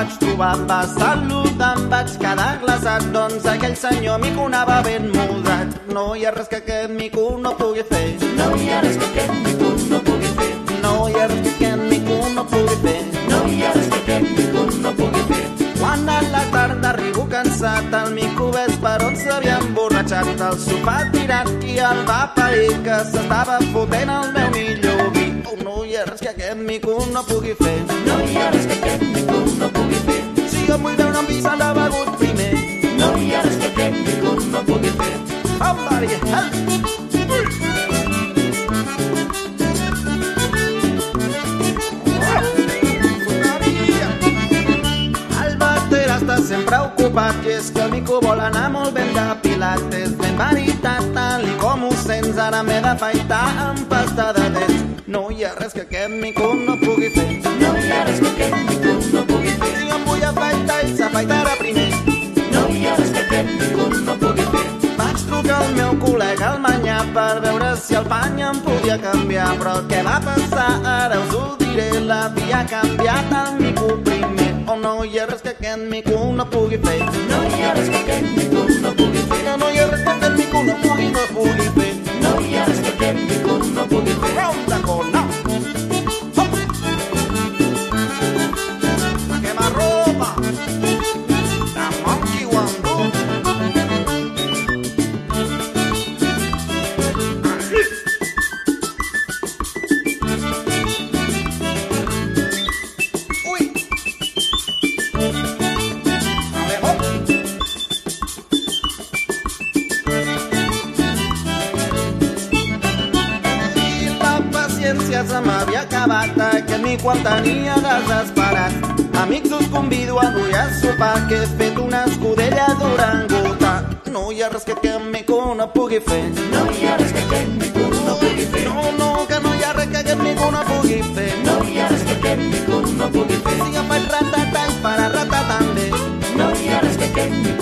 vaig trobar, va saludar, em vaig quedar glaçat, doncs aquell senyor mico anava ben mudat. No hi ha res que aquest mico no pugui fer. No hi ha res que aquest mico no pugui fer. No hi ha res que aquest mico no pugui fer. No hi ha res que aquest mico no pugui fer. Quan a la tarda arribo cansat, el mico ves per on s'havia emborratxat, al sofà tirat i el va pair que s'estava fotent el meu millor vi. Oh, no hi ha res que aquest mico no pugui fer. No hi ha res que aquest mico no pugui fer. Si jo em vull veure un vi s'ha de begut primer. No hi ha res que aquest mico no pugui fer. Somebody help! Està sempre ocupat i és que el mico vol anar molt ben depilat. És ben veritat, tal i com ho sents, ara m'he d'afaitar amb pasta de dents. No hi ha res que aquest mico no pugui fer. No hi ha res que aquest mico no pugui fer. Si em vull afaitar, ell s'afaitarà primer. No hi ha res que aquest mico no pugui fer. Vaig trucar al meu col·lega al Manyà per veure si el pany em podia canviar, però què va passar? Ara us ho diré, l'havia canviat el mico primer. Oh, no hi ha res que aquest mico no pugui fer. No hi ha res que aquest mico no pugui fer. No hi ha res que aquest mico no pugui fer. No hi ha res que aquest mico no pugui fer. Round the corner. Hop. Quemarropa. The monkey wando. Uy. Se m'havia acabat aquest mico em tenia desesperat. Amics, us convido avui a sopar, que he fet una escudella d'orangutà. No hi ha res que aquest mico no pugui fer. No hi ha res que aquest mico no pugui fer. No, que no hi ha res que aquest mico no pugui fer. No hi ha res que aquest mico no pugui fer. Si jo faig ratata, ell farà rata també. No hi ha res que aquest mico